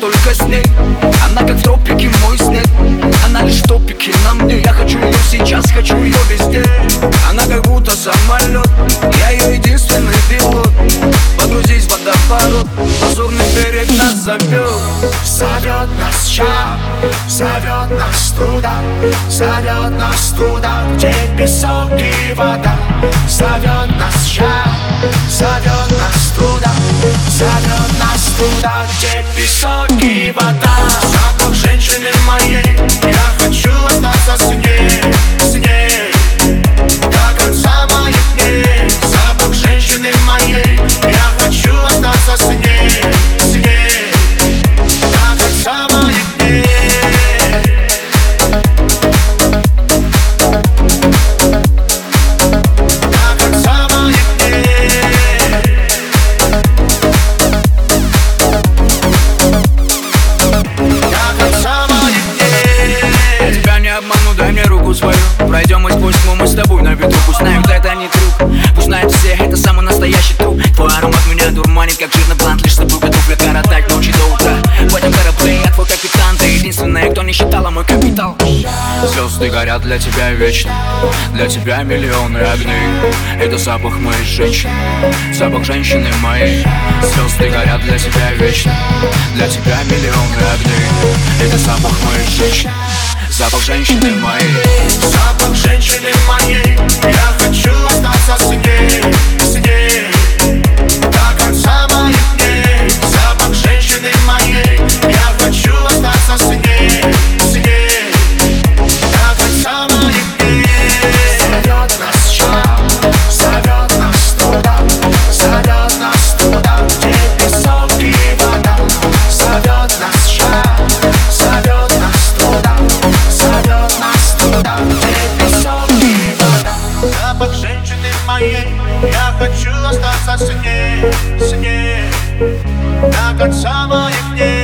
только с ней. Она как в тропике, мой снег. Она лишь в топике на мне. Я хочу ее сейчас, хочу ее везде. Она как будто самолет, я ее единственный пилот. Погрузись в водоворот, лазурный берег нас зовет. Зовет нас час, зовет нас туда, зовет нас туда, где песок и вода. Зовет нас час, зовет нас туда, зовет нас туда, где песок и вода. Запах женщины моей, я хочу остаться с ней, с ней до конца моих дней. Запах женщины моей, я хочу остаться с ней, с ней до конца моих дней. До конца моих дней. До конца моих дней. Я тебя не обману, дай мне руку свою. Пройдем мы сквозь тьму, мы с тобой на ветру. Пусть знают, это не трюк, пусть знают все, это самый настоящий труп. Твой аромат меня дурманит, как жирный блант. Лишь с тобой готов я коротать ночи до утра. В этом корабле я твой капитан, ты единственная, кто не считала мой капитал. Звезды горят для тебя вечно, для тебя миллионы огней. Это запах моей женщины, запах женщины моей. Звезды горят для тебя вечно, для тебя миллионы огней. Это запах моей женщины, запах женщины моей. Запах женщины моей, я хочу остаться с ней, с ней до конца моих дней. Запах женщины моей, я хочу остаться с ней, с ней до конца моих дней. Зовет нас час, зовет нас туда, зовет нас туда, где песок и вода. Зовет нас час, зовет нас туда, зовет нас туда, где песок и вода. Запах женщины моей, я хочу остаться с ней до конца моих дней.